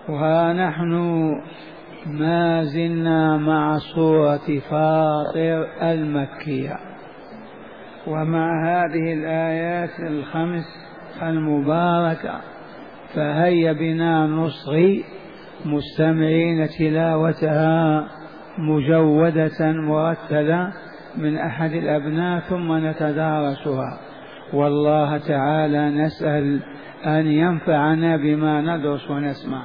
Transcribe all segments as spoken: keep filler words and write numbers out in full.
ونحن ما زلنا مع سورة فاطر المكية، ومع هذه الآيات الخمس المباركة، فهيا بنا نصغي مستمعين تلاوتها مجودة مرتلة من أحد الأبناء ثم نتدارسها، والله تعالى نسأل أن ينفعنا بما ندرس ونسمع.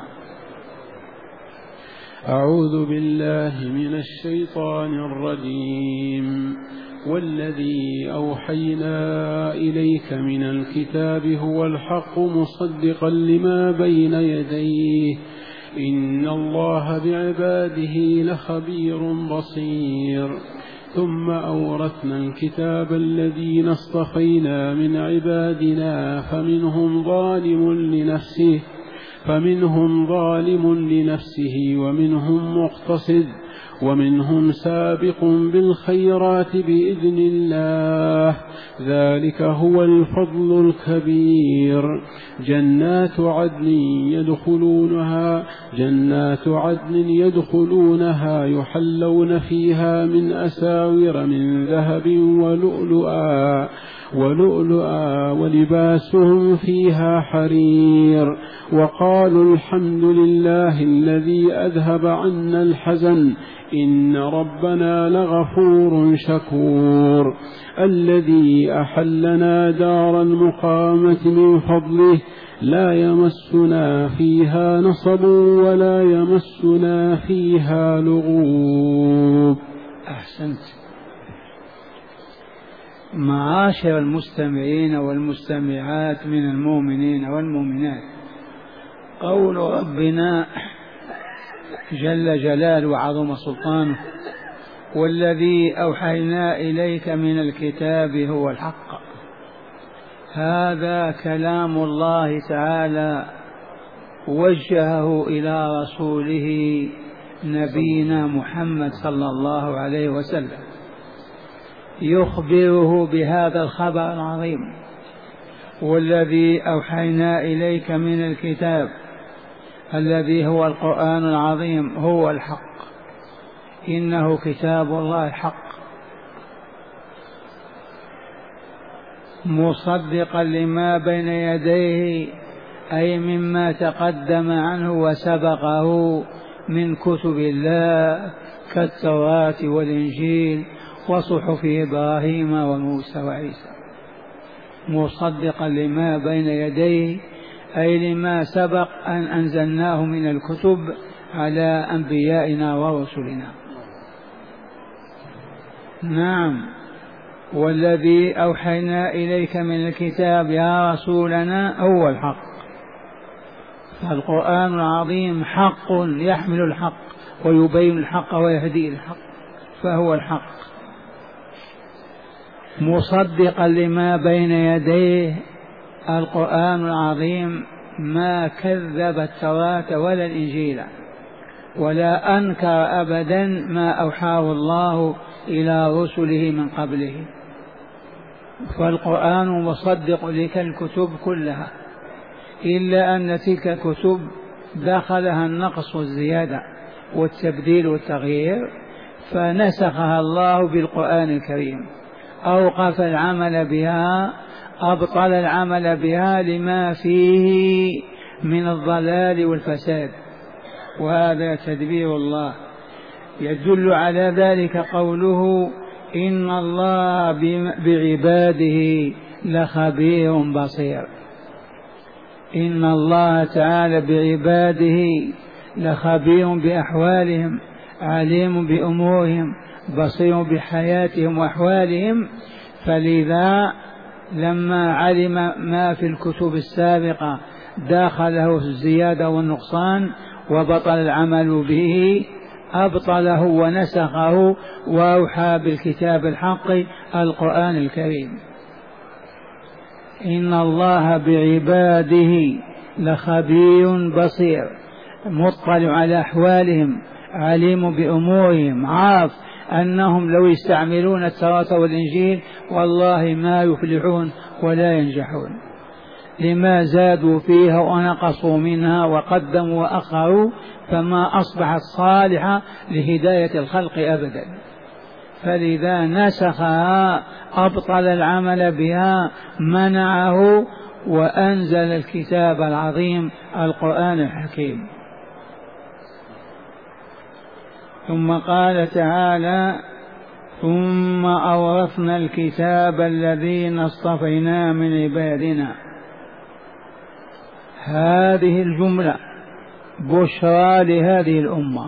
أعوذ بالله من الشيطان الرجيم. والذي أوحينا إليك من الكتاب هو الحق مصدقا لما بين يديه إن الله بعباده لخبير بصير. ثم أورثنا الكتاب الذين اصطفينا من عبادنا فمنهم ظالم لنفسه فمنهم ظالم لنفسه ومنهم مقتصد ومنهم سابق بالخيرات بإذن الله، ذلك هو الفضل الكبير. جنات عدن يدخلونها جنات عدن يدخلونها يحلون فيها من أساور من ذهب ولؤلؤا ولؤلؤا ولباسهم فيها حرير. وقالوا الحمد لله الذي أذهب عنا الحزن إن ربنا لغفور شكور. الذي أحلنا دار المقامة من فضله لا يمسنا فيها نصب ولا يمسنا فيها لغوب. أحسنت. معاشر المستمعين والمستمعات من المؤمنين والمؤمنات، قول ربنا جل جلاله وعظم سلطانه: والذي أوحينا إليك من الكتاب هو الحق، هذا كلام الله تعالى وجهه إلى رسوله نبينا محمد صلى الله عليه وسلم، يخبره بهذا الخبر العظيم: والذي أوحينا إليك من الكتاب الذي هو القرآن العظيم هو الحق، إنه كتاب الله الحق مصدقا لما بين يديه، أي مما تقدم عنه وسبقه من كتب الله كالتوراة والإنجيل وصحف إبراهيم وموسى وعيسى. مصدقا لما بين يديه أي لما سبق أن أنزلناه من الكتب على أنبيائنا ورسلنا. نعم، والذي أوحينا إليك من الكتاب يا رسولنا هو الحق، فالقرآن العظيم حق يحمل الحق ويبين الحق ويهدي الحق، فهو الحق مصدقا لما بين يديه. القرآن العظيم ما كذب التوراة ولا الإنجيل ولا أنكر أبدا ما أوحاه الله إلى رسله من قبله، فالقرآن مصدق لك الكتب كلها، إلا أن تلك الكتب دخلها النقص والزيادة والتبديل والتغيير، فنسخها الله بالقرآن الكريم، أوقف العمل بها، أبطل العمل بها لما فيه من الضلال والفساد، وهذا تدبير الله. يدل على ذلك قوله: إن الله بعباده لخبير بصير. إن الله تعالى بعباده لخبير بأحوالهم، عليم بأمورهم، بصير بحياتهم وأحوالهم. فلذا لما علم ما في الكتب السابقة داخله الزيادة والنقصان وبطل العمل به، أبطله ونسخه وأوحى بالكتاب الحق القرآن الكريم. إن الله بعباده لخبير بصير، مطلع على أحوالهم، عليم بأمورهم، عارف أنهم لو يستعملون التوراة والإنجيل والله ما يفلحون ولا ينجحون، لما زادوا فيها ونقصوا منها وقدموا وأخروا، فما أصبحت صالحة لهداية الخلق أبدا. فلذا نسخها، أبطل العمل بها، منعه، وأنزل الكتاب العظيم القرآن الحكيم. ثم قال تعالى: ثم أورثنا الكتاب الذين اصطفينا من عبادنا. هذه الجملة بشرى لهذه الأمة،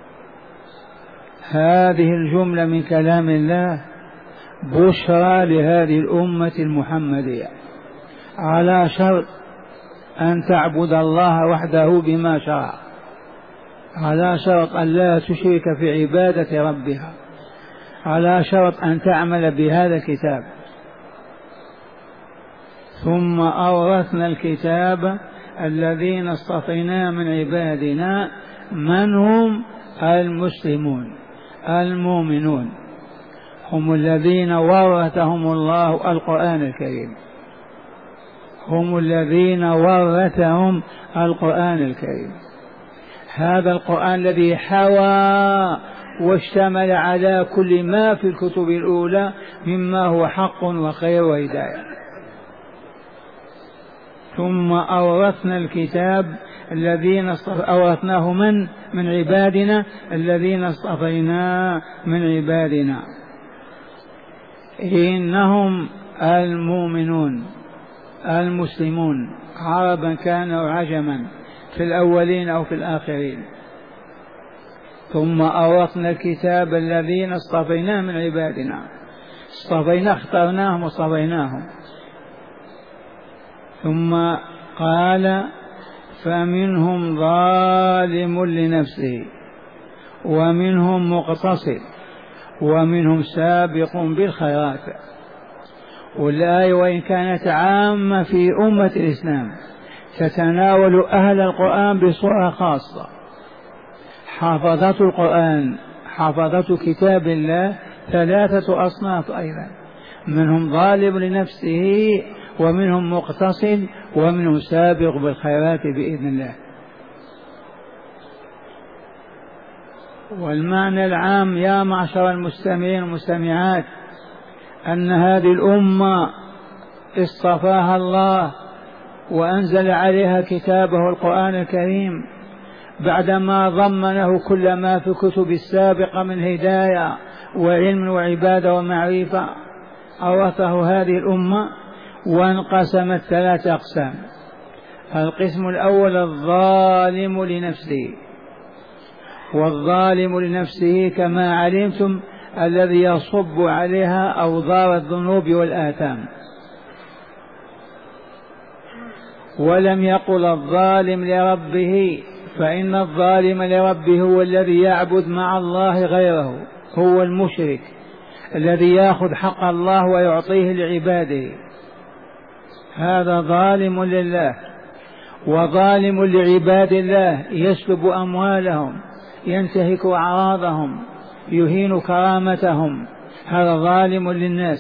هذه الجملة من كلام الله بشرى لهذه الأمة المحمدية، على شرط أن تعبد الله وحده بما شرع، على شرط أن لا تشرك في عبادة ربها، على شرط أن تعمل بهذا الكتاب. ثم أورثنا الكتاب الذين اصطفينا من عبادنا، من هم؟ المسلمون المؤمنون، هم الذين ورثهم الله القرآن الكريم، هم الذين ورثهم القرآن الكريم. هذا القرآن الذي حوى واشتمل على كل ما في الكتب الأولى مما هو حق وخير وهداية. ثم أورثنا الكتاب الذين أورثناه من من عبادنا الذين اصطفينا من عبادنا، إنهم المؤمنون المسلمون، عربا كانوا عجما، في الأولين أو في الآخرين. ثم أورثنا الكتاب الذين اصطفينا من عبادنا، اصطفينا اخترناهم واصطفيناهم. ثم قال: فمنهم ظالم لنفسه ومنهم مقتصد ومنهم سابق بالخيرات. والآية وإن كانت عامة في أمة الإسلام تتناول أهل القرآن بصورة خاصة. حافظة القرآن، حافظة كتاب الله ثلاثة أصناف أيضا، منهم ظالم لنفسه ومنهم مقتصد ومنهم سابق بالخيرات بإذن الله. والمعنى العام يا معشر المستمعين والمستمعات أن هذه الأمة اصطفاها الله وأنزل عليها كتابه القرآن الكريم بعدما ضمنه كل ما في الكتب السابقة من هداية وعلم وعبادة ومعرفة. أورثه هذه الأمة وانقسمت ثلاثة أقسام. القسم الأول الظالم لنفسه، والظالم لنفسه كما علمتم الذي يصب عليها أوزار الذنوب والآثام، ولم يقل الظالم لربه، فإن الظالم لربه هو الذي يعبد مع الله غيره، هو المشرك الذي يأخذ حق الله ويعطيه لعباده، هذا ظالم لله. وظالم لعباد الله يسلب أموالهم، ينتهك أعراضهم، يهين كرامتهم، هذا ظالم للناس.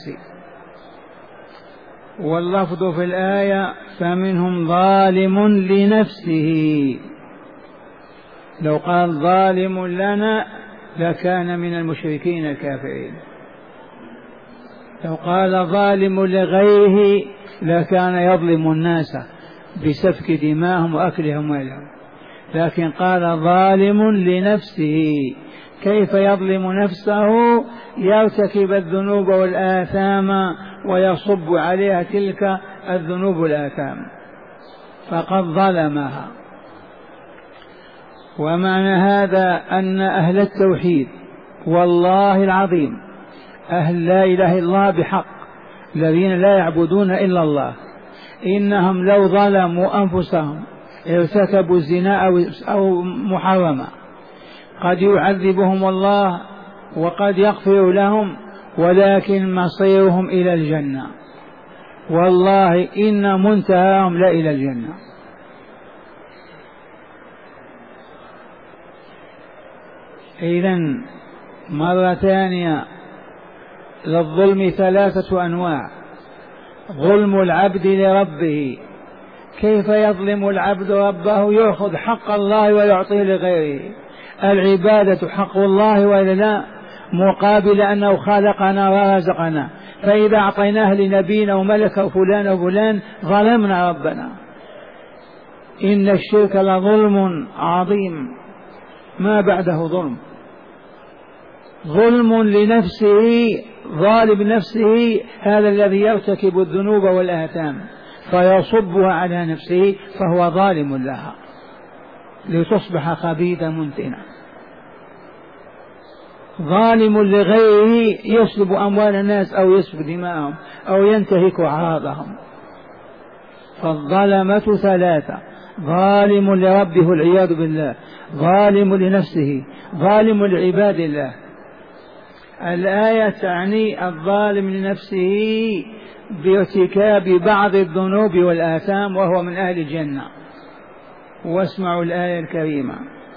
واللفظ في الآية فمنهم ظالم لنفسه، لو قال ظالم لنا لكان من المشركين الكافرين، لو قال ظالم لغيره لكان يظلم الناس بسفك دماءهم وأكلهم مالهم، لكن قال ظالم لنفسه. كيف يظلم نفسه؟ يرتكب الذنوب والآثام ويصب عليها تلك الذنوب والآثام، فقد ظلمها. ومعنى هذا أن أهل التوحيد والله العظيم أهل لا إله إلا الله بحق، الذين لا يعبدون إلا الله، إنهم لو ظلموا أنفسهم ارتكبوا الزنا أو محرما قد يعذبهم الله وقد يغفر لهم، ولكن مصيرهم إلى الجنة، والله إن منتهاهم لا إلى الجنة. إذن مرة ثانية للظلم ثلاثة أنواع: ظلم العبد لربه كيف يظلم العبد ربه؟ يأخذ حق الله ويعطيه لغيره. العبادة حق الله وإلا لا؟ مقابل أنه خلقنا ورزقنا، فإذا أعطيناه لنبينا وملك وفلان وفلان ظلمنا ربنا. إن الشرك لظلم عظيم ما بعده ظلم، ظلم لنفسه، ظالم نفسه هذا الذي يرتكب الذنوب والآثام فيصبها على نفسه فهو ظالم لها لتصبح خبيثة منتنة. ظالم لغيره يسلب أموال الناس أو يسفك دماءهم أو ينتهك أعراضهم. فالظلمة ثلاثة: ظالم لربه والعياذ بالله، ظالم لنفسه، ظالم لعباد الله. الآية تعني الظالم لنفسه بارتكاب بعض الذنوب والآثام وهو من أهل الجنة. واسمعوا الآية الكريمة: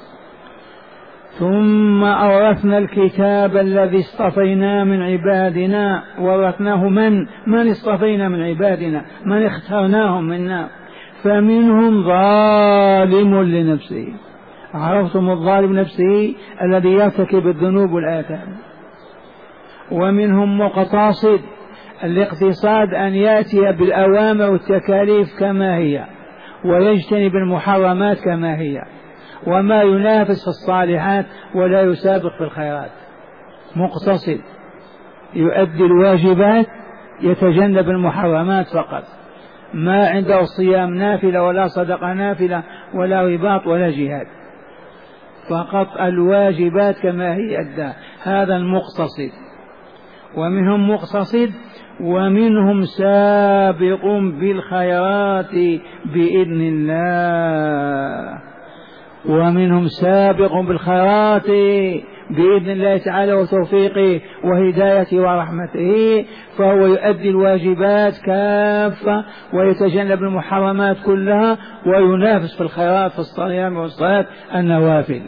ثم أورثنا الكتاب الذي اصطفينا من عبادنا. ورثناه من؟ من اصطفينا من عبادنا، من اخترناهم منا. فمنهم ظالم لنفسه، عرفتم الظالم نفسه الذي يرتكب الذنوب والآثام. ومنهم مقتصد، الاقتصاد أن يأتي بالأوامر والتكاليف كما هي ويجتنب المحرمات كما هي، وما ينافس في الصالحات ولا يسابق في الخيرات. مقتصد يؤدي الواجبات يتجنب المحرمات فقط، ما عنده صيام نافلة ولا صدقة نافلة ولا رباط ولا جهاد، فقط الواجبات كما هي أدى، هذا المقتصد. ومنهم مقتصد ومنهم سابق بالخيرات بإذن الله، ومنهم سابق بالخيرات بإذن الله تعالى وتوفيقه وهدايته ورحمته، فهو يؤدي الواجبات كافة ويتجنب المحرمات كلها وينافس في الخيرات في الصيام والصلاة النوافل.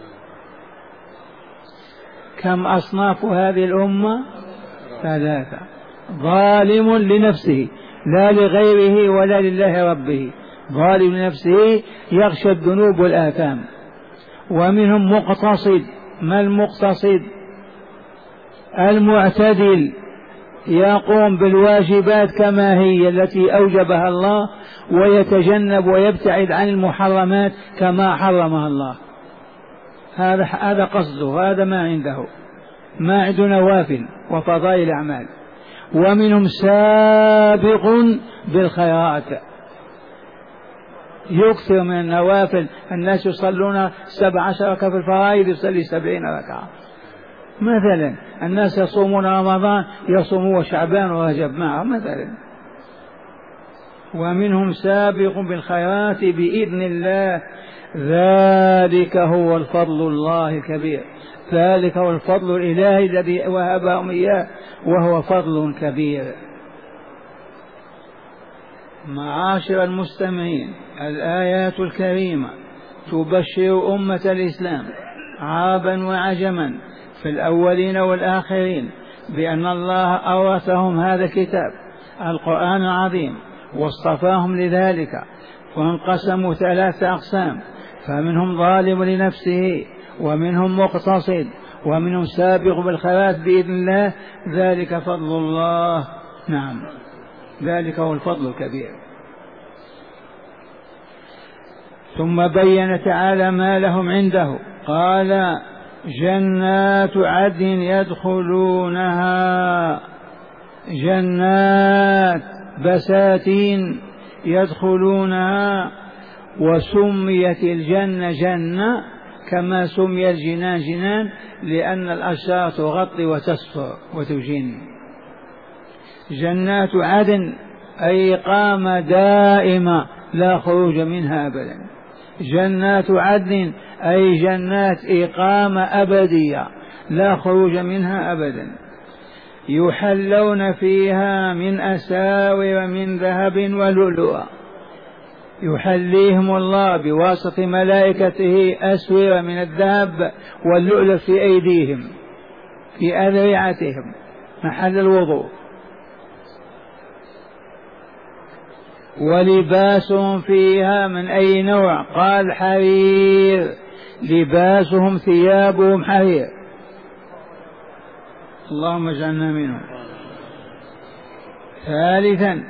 كم أصناف هذه الأمة؟ ثلاثة: ظالم لنفسه لا لغيره ولا لله ربه، ظالم لنفسه يغشى الذنوب والآثام. ومنهم مقتصد، ما المقتصد؟ المعتدل، يقوم بالواجبات كما هي التي أوجبها الله ويتجنب ويبتعد عن المحرمات كما حرمها الله. هذا هذا قصده، هذا ما عنده، ما عنده نوافل وفضائل أعمال. ومنهم سابق بالخيرات، يكثر من النوافل. الناس يصلون سبع عشر ركعة في الفرائض يصلي سبعين ركعة مثلا. الناس يصومون رمضان يصومون شعبان ورجب معه مثلا. ومنهم سابق بالخيرات بإذن الله، ذلك هو الفضل الله الكبير، ذلك هو الفضل الإلهي الذي وهبهم إياه وهو فضل كبير. معاشر المستمعين، الآيات الكريمة تبشر أمة الإسلام عربا وعجما في الأولين والآخرين بأن الله أورثهم هذا الكتاب القرآن العظيم واصطفاهم لذلك، وانقسموا ثلاثة أقسام: فمنهم ظالم لنفسه، ومنهم مقتصد، ومنهم سابق بالخيرات بإذن الله، ذلك فضل الله. نعم، ذلك هو الفضل الكبير. ثم بين تعالى ما لهم عنده، قال: جنات عدن يدخلونها، جنات بساتين يدخلونها. وسميت الجنة جنة كما سمي الجنان جنان لأن الأشجار تغطي وتستر وتجن. جنات عدن أي إقامة دائمة لا خروج منها أبدا. جنات عدن أي جنات إقامة أبدية لا خروج منها أبدا. يحلون فيها من أساور من ذهب ولؤلؤا، يحليهم الله بواسطة ملائكته أسور من الذهب واللؤلؤ في أيديهم في أذرعتهم محل الوضوء. ولباسهم فيها من أي نوع؟ قال حرير، لباسهم ثيابهم حرير. اللهم اجعلنا منهم. ثالثا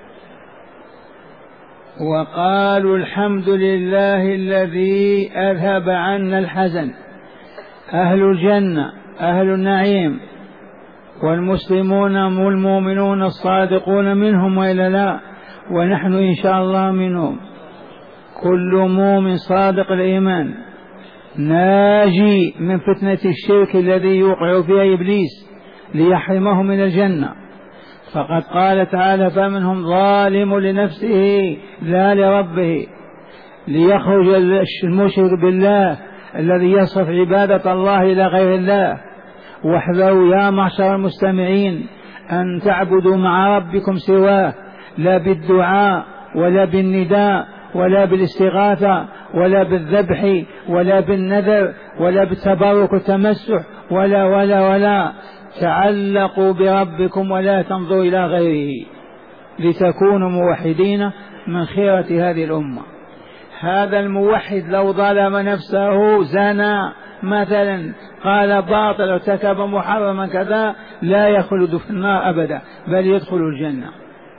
وقالوا الحمد لله الذي أذهب عنا الحزن. أهل الجنة أهل النعيم والمسلمون والمؤمنون الصادقون منهم وإلا لا، ونحن إن شاء الله منهم. كل مؤمن صادق الإيمان ناجي من فتنة الشرك الذي يوقع فيها إبليس ليحرمه من الجنة. فقد قال تعالى فمنهم ظالم لنفسه لا لربه، ليخرج المشرك بالله الذي يصرف عبادة الله إلى غير الله. واحذروا يا معشر المستمعين أن تعبدوا مع ربكم سواه، لا بالدعاء ولا بالنداء ولا بالاستغاثة ولا بالذبح ولا بالنذر ولا بالتبرك والتمسح ولا ولا ولا تعلقوا بربكم ولا تنظروا إلى غيره لتكونوا موحدين من خيرة هذه الأمة. هذا الموحد لو ظلم نفسه زنى مثلا قال باطل ارتكب محرما كذا لا يخلد في النار أبدا بل يدخل الجنة.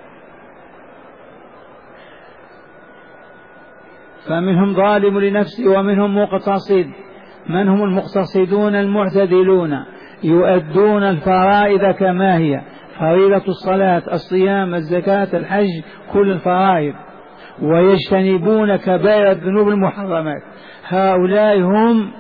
فمنهم ظالم لنفسه ومنهم مقتصد. من هم المقتصدون؟ المعتدلون يؤدون الفرائض كما هي، فريضة الصلاة الصيام الزكاة الحج كل الفرائض، ويجتنبون كبائر الذنوب المحرمات. هؤلاء هم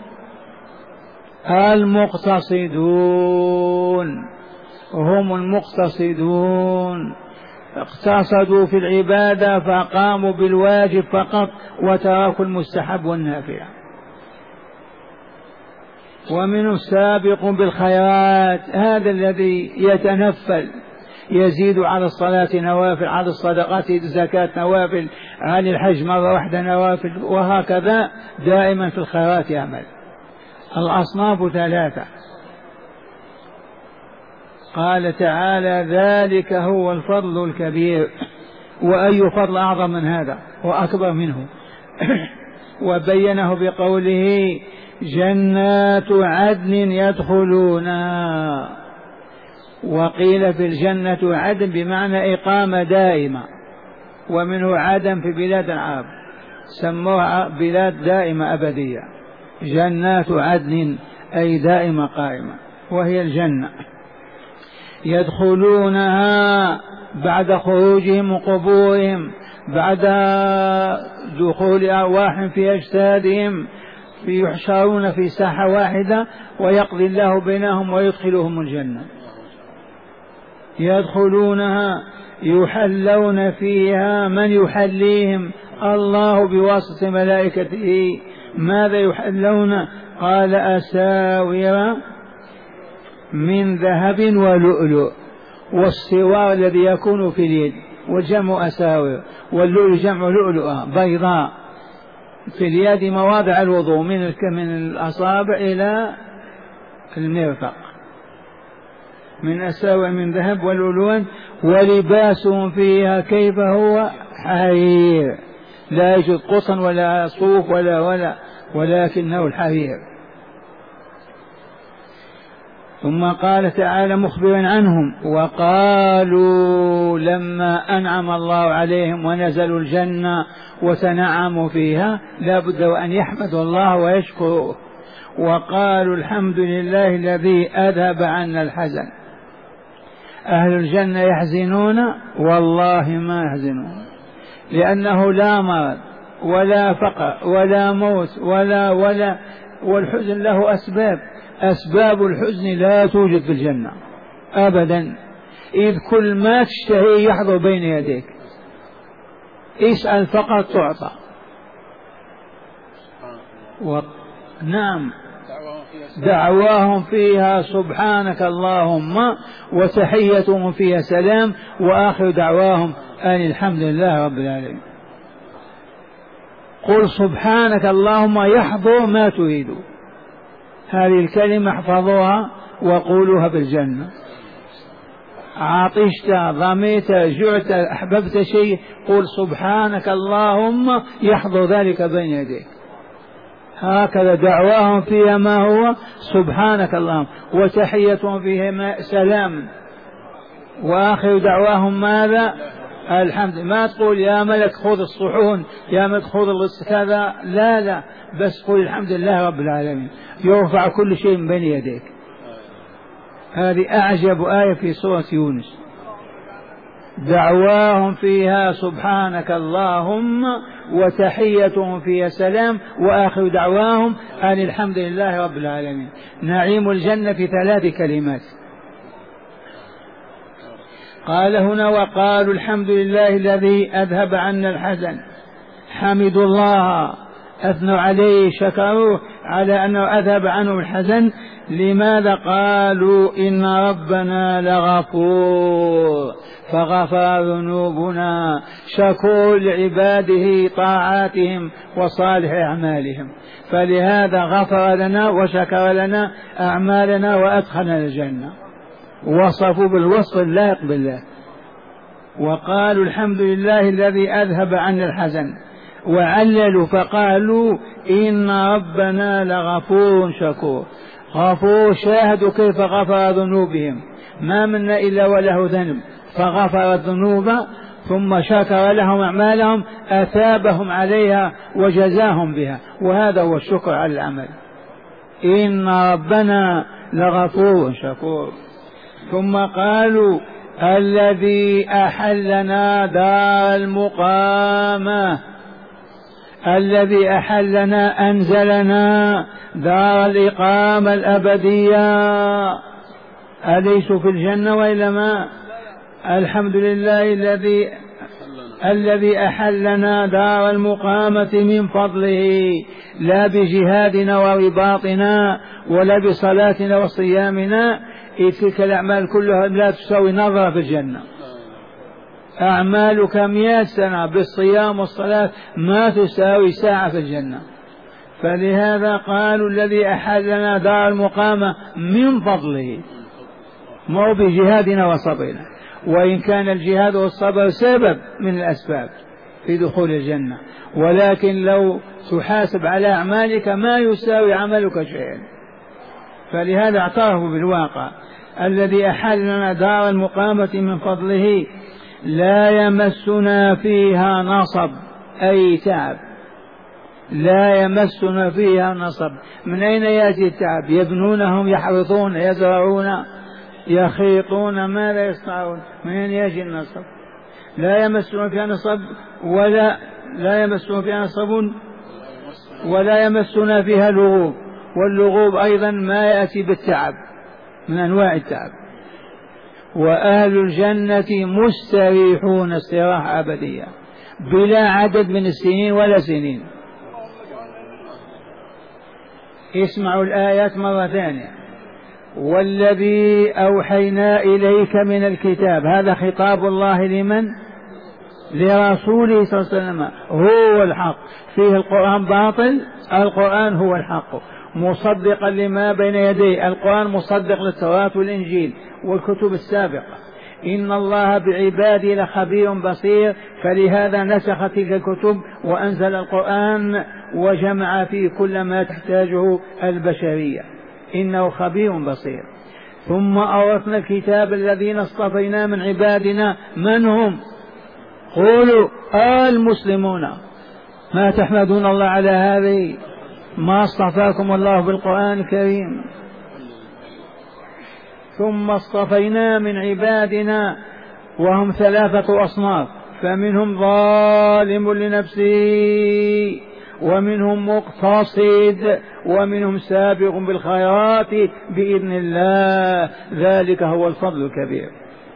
المقتصدون، هم المقتصدون اقتصدوا في العبادة فقاموا بالواجب فقط وتركوا المستحب والنافع. ومنهم سابق بالخيرات، هذا الذي يتنفل يزيد على الصلاة نوافل، على الصدقات زكاة نوافل، على الحج مرة واحدة نوافل، وهكذا دائما في الخيرات يعمل. الأصناف ثلاثة. قال تعالى ذلك هو الفضل الكبير، وأي فضل أعظم من هذا وأكبر منه؟ وبينه بقوله جنات عدن يدخلونها. وقيل في الجنة عدن بمعنى إقامة دائمة، ومنه عدن في بلاد العرب سموها بلاد دائمة أبدية. جنات عدن أي دائمة قائمة، وهي الجنة. يدخلونها بعد خروجهم وقبورهم، بعد دخول أرواح في أجسادهم، يحشرون في ساحة واحدة ويقضي الله بينهم ويدخلهم الجنة. يدخلونها يحلون فيها، من يحليهم؟ الله بواسطة ملائكته. ماذا يحلون؟ قال أساور من ذهب ولؤلؤ، والسوار الذي يكون في اليد وجمع أساور، واللؤلؤ جمع لؤلؤة بيضاء في اليد مواضع الوضوء من من الأصابع إلى المرفق، من أساور من ذهب ولؤلؤا. ولباسهم فيها كيف هو؟ حرير، لا يوجد قطن ولا صوف ولا ولا ولكنه الحرير. ثم قال تعالى مخبرا عنهم وقالوا لما أنعم الله عليهم ونزلوا الجنة وتنعموا فيها لا بد وأن يحمدوا الله ويشكروه. وقالوا الحمد لله الذي أذهب عنا الحزن. أهل الجنة يحزنون؟ والله ما يحزنون، لأنه لا مرض ولا فقر ولا موت ولا ولا والحزن له أسباب. أسباب الحزن لا توجد في الجنة أبدا، إذ كل ما تشتهي يحضر بين يديك، اسأل فقط تعطى. و... نعم دعواهم فيها سبحانك اللهم، وتحيتهم فيها سلام، وآخر دعواهم أن الحمد لله رب العالمين. قل سبحانك اللهم يحضر ما تريد. هذه الكلمة احفظوها وقولوها بالجنة. عطشت ظميت جعت أحببت شيء قل سبحانك اللهم يحضر ذلك بين يديك. هكذا دعواهم فيها ما هو سبحانك اللهم، وتحيتهم فيها سلام، وآخر دعواهم ماذا؟ الحمد. ما تقول يا ملك خذ الصحون، يا ملك خذ كذا، لا لا، بس قل الحمد لله رب العالمين، يرفع كل شيء من بين يديك. هذه أعجب آية في سورة يونس. دعواهم فيها سبحانك اللهم وتحيتهم فيها سلام وآخر دعواهم أن الحمد لله رب العالمين. نعيم الجنة في ثلاث كلمات. قال هنا وقالوا الحمد لله الذي أذهب عنا الحزن. حمدوا الله، أثنوا عليه، شكروه على أنه أذهب عنه الحزن. لماذا؟ قالوا إن ربنا لغفور فغفر ذنوبنا شكور لعباده طاعاتهم وصالح أعمالهم، فلهذا غفر لنا وشكر لنا أعمالنا وأدخلنا الجنة. وصفوا بالوصف اللائق بالله. وقالوا الحمد لله الذي أذهب عنا الحزن، وعللوا فقالوا إن ربنا لغفور شكور. غفور، شاهدوا كيف غفر ذنوبهم، ما منا إلا وله ذنب فغفر الذنوب، ثم شكر لهم أعمالهم أثابهم عليها وجزاهم بها، وهذا هو الشكر على العمل. إن ربنا لغفور شكور. ثم قالوا الذي أحلنا دار المقامة، الذي أحلنا أنزلنا دار الإقامة الأبدية. أليسوا في الجنة وإلا ما؟ الحمد لله الذي الذي أحلنا دار المقامة من فضله، لا بجهادنا ورباطنا ولا بصلاتنا وصيامنا، إذ تلك الأعمال كلها لا تساوي نظرة في الجنة. أعمالك مئة سنة بالصيام والصلاة ما تساوي ساعة في الجنة. فلهذا قالوا الذي أحلنا دار المقامة من فضله، مو بجهادنا وصبرنا، وإن كان الجهاد والصبر سبب من الأسباب في دخول الجنة، ولكن لو تحاسب على أعمالك ما يساوي عملك شيئا. فلهذا اعترفوا بالواقع. الذي أحلنا دار المقامة من فضله لا يمسنا فيها نصب، أي تعب، لا يمسنا فيها نصب. من أين يأتي التعب؟ يبنونهم، يحرثون، يزرعون، يخيطون، ماذا يصنعون؟ من أين يأتي النصب؟ لا يمسنا فيها نصب، ولا لا يمسنا فيها نصب ولا يمسنا فيها لغوب. واللغوب أيضا ما يأتي بالتعب، من أنواع التعب. وأهل الجنة مستريحون استراحة أبدية بلا عدد من السنين ولا سنين. اسمعوا الآيات مرة ثانية. والذي أوحينا إليك من الكتاب، هذا خطاب الله لمن؟ لرسوله صلى الله عليه وسلم. هو الحق، فيه القرآن باطل، القرآن هو الحق، مصدقا لما بين يديه. القرآن مصدق للتوراة والإنجيل والكتب السابقة. إن الله بعباده لخبير بصير، فلهذا نسخ تلك الكتب وأنزل القرآن وجمع فيه كل ما تحتاجه البشرية. إنه خبير بصير. ثم أورثنا الكتاب الذين اصطفينا من عبادنا. من هم؟ قولوا المسلمون. ما تحمدون الله على هذه؟ ما اصطفاكم الله بالقرآن الكريم. ثم اصطفينا من عبادنا، وهم ثلاثة أصناف، فمنهم ظالم لنفسه، ومنهم مقتصد، ومنهم سابق بالخيرات بإذن الله، ذلك هو الفضل الكبير.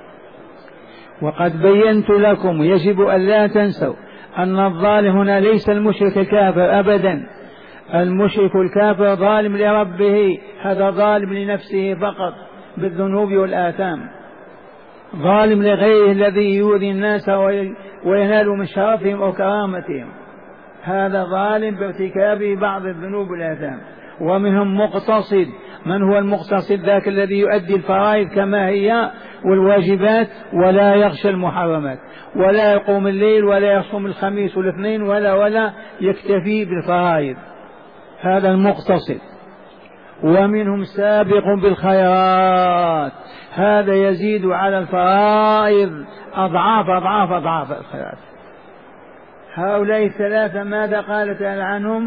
وقد بينت لكم، يجب أن لا تنسوا أن الظالم هنا ليس المشرك الكافر أبدا. المشرك الكافر ظالم لربه، هذا ظالم لنفسه فقط بالذنوب والآثام. ظالم لغيره الذي يؤذي الناس وينال من شرفهم أو كرامتهم، هذا ظالم بارتكاب بعض الذنوب والآثام. ومنهم مقتصد، من هو المقتصد؟ ذاك الذي يؤدي الفرائض كما هي والواجبات ولا يغشى المحرمات، ولا يقوم الليل ولا يصوم الخميس والاثنين ولا ولا يكتفي بالفرائض، هذا المقتصد. ومنهم سابق بالخيرات، هذا يزيد على الفرائض أضعاف أضعاف أضعاف الخيرات. هؤلاء الثلاثة ماذا قال تعالى عنهم؟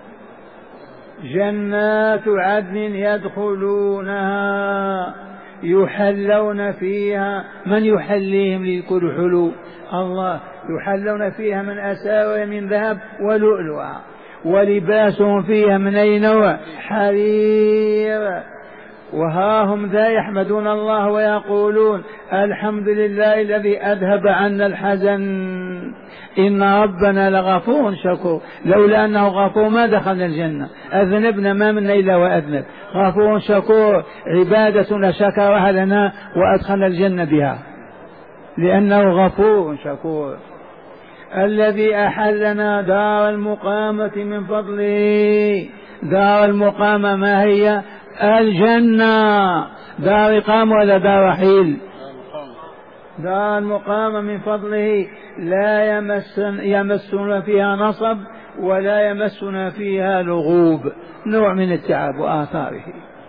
جنات عدن يدخلونها يحلون فيها، من يحليهم لكل حلو؟ الله. يحلون فيها من أساور من ذهب ولؤلؤا، ولباسهم فيها من أي نوع؟ حرير. وها هم ذا يحمدون الله ويقولون الحمد لله الذي أذهب عنا الحزن إن ربنا لغفور شكور. لولا أنه غفور ما دخلنا الجنة، أذنبنا ما منا إلا وأذنب. غفور شكور، عبادتنا شكرها لنا وأدخلنا الجنة بها لأنه غفور شكور. الذي أحلنا دار المقامة من فضله. دار المقامة ما هي؟ الجنة. دار إقامة ولا دار رحيل؟ دار المقامة من فضله لا يمسن يمسنا فيها نصب ولا يمسنا فيها لغوب، نوع من التعب وآثاره.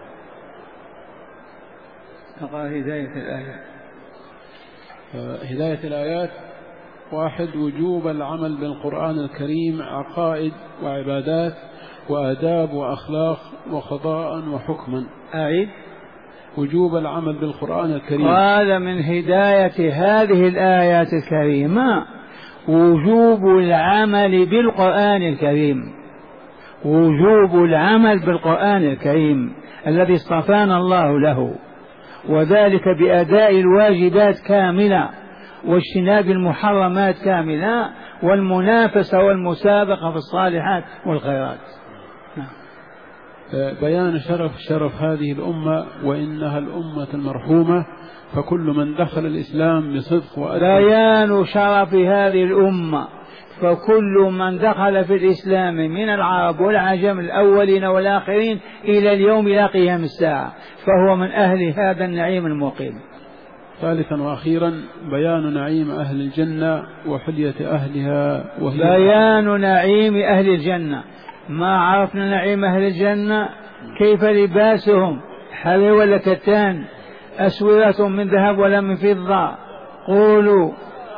أقرأ هداية الآيات. هداية الآيات: واحد، وجوب العمل بالقرآن الكريم عقائد وعبادات وآداب وأخلاق وقضاء وحكما. أعيد. وجوب العمل بالقرآن الكريم. قال من هداية هذه الآيات الكريمة وجوب العمل بالقرآن الكريم، وجوب العمل بالقرآن الكريم الذي اصطفانا الله له، وذلك بأداء الواجبات كاملة واجتناب المحرمات كاملة والمنافسة والمسابقة في الصالحات والخيرات. بيان شرف شرف هذه الأمة وإنها الأمة المرحومة، فكل من دخل الإسلام بصدق وأدب. بيان شرف هذه الأمة، فكل من دخل في الإسلام من العرب والعجم الأولين والآخرين إلى اليوم إلى قيام الساعة فهو من أهل هذا النعيم المقيم. ثالثا وأخيرا بيان نعيم أهل الجنة وحلية أهلها، وهي بيان نعيم أهل الجنة. ما عرفنا نعيم أهل الجنة؟ كيف لباسهم؟ حرير ولا كتان؟ أسورة من ذهب ولا من فضة؟ قولوا.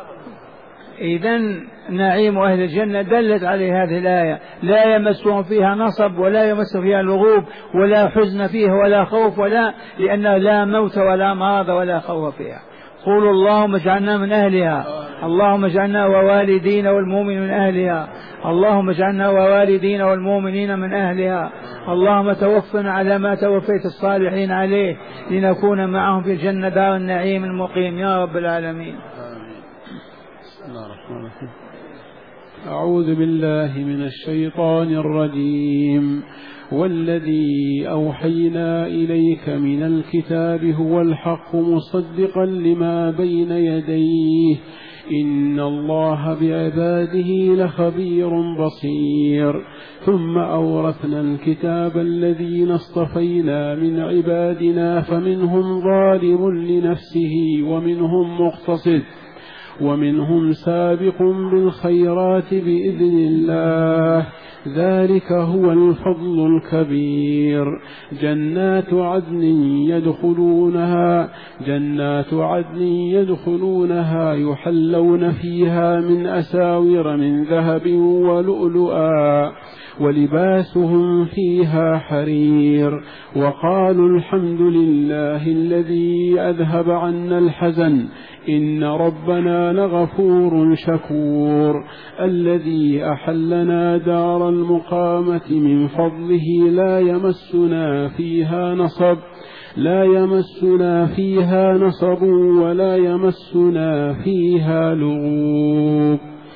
إذن نعيم أهل الجنة دلت عليه هذه الآية، لا يمسهم فيها نصب ولا يمس فيها لغوب ولا حزن فيها ولا خوف، ولا لأن لا موت ولا مرض ولا خوف فيها. قولوا اللهم اجعلنا من أهلها، اللهم اجعلنا ووالدين والمؤمنين من أهلها، اللهم اجعلنا ووالدين والمؤمنين من أهلها، اللهم توفنا على ما توفيت الصالحين عليه لنكون معهم في الجنة دار النعيم المقيم يا رب العالمين. بسم الله الرحمن الرحيم. أعوذ بالله من الشيطان الرجيم. والذي أوحينا إليك من الكتاب هو الحق مصدقا لما بين يديه إن الله بعباده لخبير بصير. ثم أورثنا الكتاب الذين اصطفينا من عبادنا فمنهم ظالم لنفسه ومنهم مقتصد ومنهم سابق بالخيرات بإذن الله، ذلك هو الفضل الكبير. جنات عدن يدخلونها جنات عدن يدخلونها يحلون فيها من أساور من ذهب ولؤلؤا ولباسهم فيها حرير. وقالوا الحمد لله الذي أذهب عنا الحزن إن ربنا لغفور شكور. الذي أحلنا دار المقامة من فضله لا يمسنا فيها نصب لا يمسنا فيها نصب ولا يمسنا فيها لغوب.